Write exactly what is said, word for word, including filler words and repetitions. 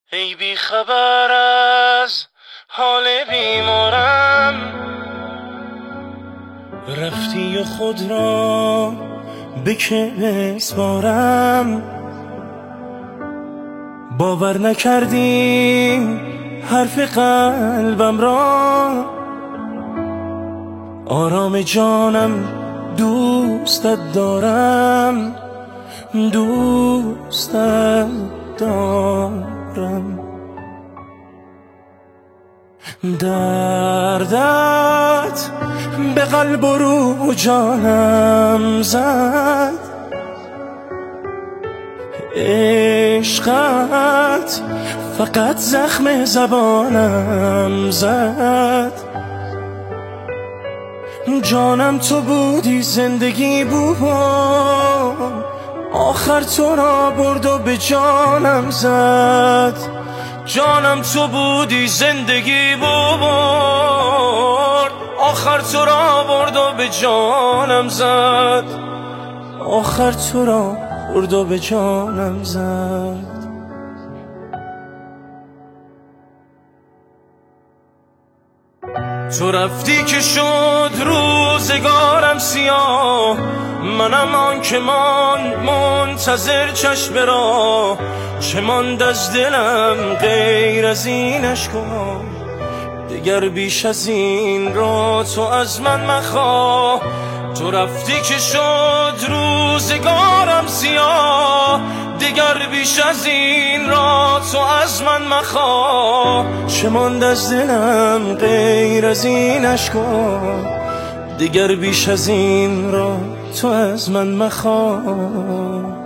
ای بی خبر از حال بیمارم، رفتی و خود را به که بسپارم. باور نکردی حرف قلبم را، آرام جانم دوستت دارم، دوستت دارم. دردت به قلب و رو جانم زد، عشقت فقط زخم زبانم زد. جانم تو بودی، زندگی بود، آخر تو را برد و به جانم زد. جانم تو بودی، زندگی بود، آخر تو را برد و به جانم زد. آخر تو را برد و به جانم زد. تو رفتی که شد روزگارم سیاه، منم آن که ماند منتظر چشم را. چه ماند از دلم غیر از این اشکا، دیگر بیش از این را تو از من مخواه. تو رفتی که شد روزگارم سیاه، دیگر بیش از این را تو از من مخواه. چه ماند از دلم غیر از این اشکا، دیگر بیش از این را تو از من مخواه.